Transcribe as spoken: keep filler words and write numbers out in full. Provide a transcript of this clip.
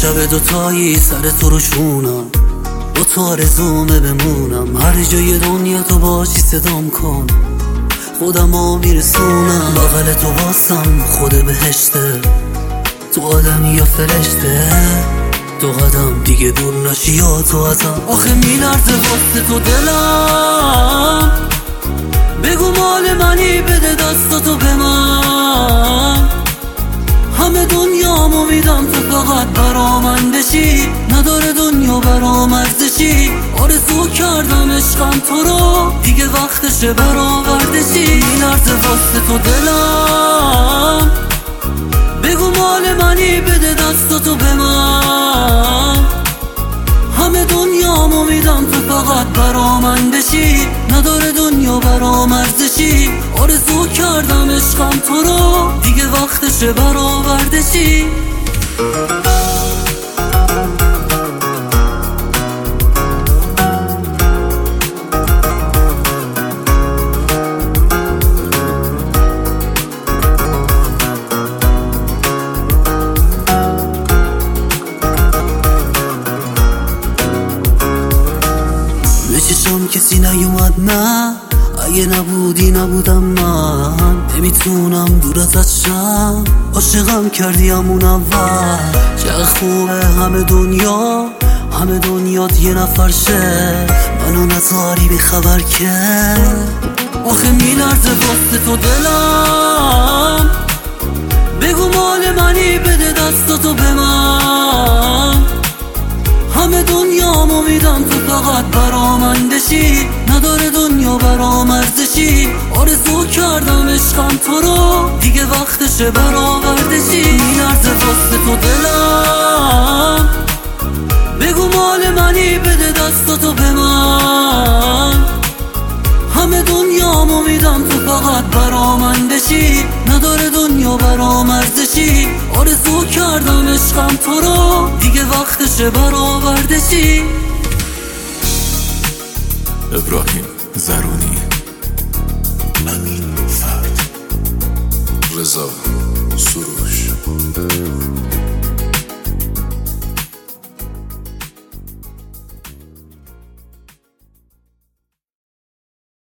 شب دوتایی سر تو رو شونم، با تو آرزومه بمونم. هر جای دنیا تو باشی صدام کن، خودم ها میرسونم. بغل تو واسم خود بهشته، تو آدمی یا فرشته. دو قدم دیگه دور نشی یا تو ازم. آخه میلرزه واسه تو دلم، بگو مال منی بده دستاتو به من. همه دنیامو میدم تو فقط برا من بشی، نداره دنیا برام ارزشی. آرزو کردم عشقم تو رو، دیگه وقتشه برآوردشی. میلرزه واسه تو دلم، بگو مال منی بده دستاتو به من. همه دنیامو میدم تو فقط برا من بشی، نداره دنیا برام ارزشی. آرزو کردم عشقم تو رو، دیگه وقتشه برآوردشی. چشم کسی نیومد نه، اگه نبودی نبودم من. نمیتونم دور ازت شم، عاشقم کردی همون اول. چه خوبه همه دنیا همه دنیات یه نفر شه، منو نذاری بی خبر که. آخه میلرزه واسه تو دلم، بگو مال منی بده دستاتو به من. همه دنیامو میدم تو فقط برا من بشی، نداره دنیا برام ارزشی. آرزو کردم عشقم تو رو، دیگه وقتشه برآوردشی. میلرزه واسه تو دلم، بگو مال منی بده دستاتو به من. همه دنیامو میدم تو فقط برا من بشی، نداره دنیا برام ارزشی. آرزو کردم عشقم تو رو، دیگه وقتشه برآوردشی. ابراهیم زرونی، امین فرد، رضا سروش.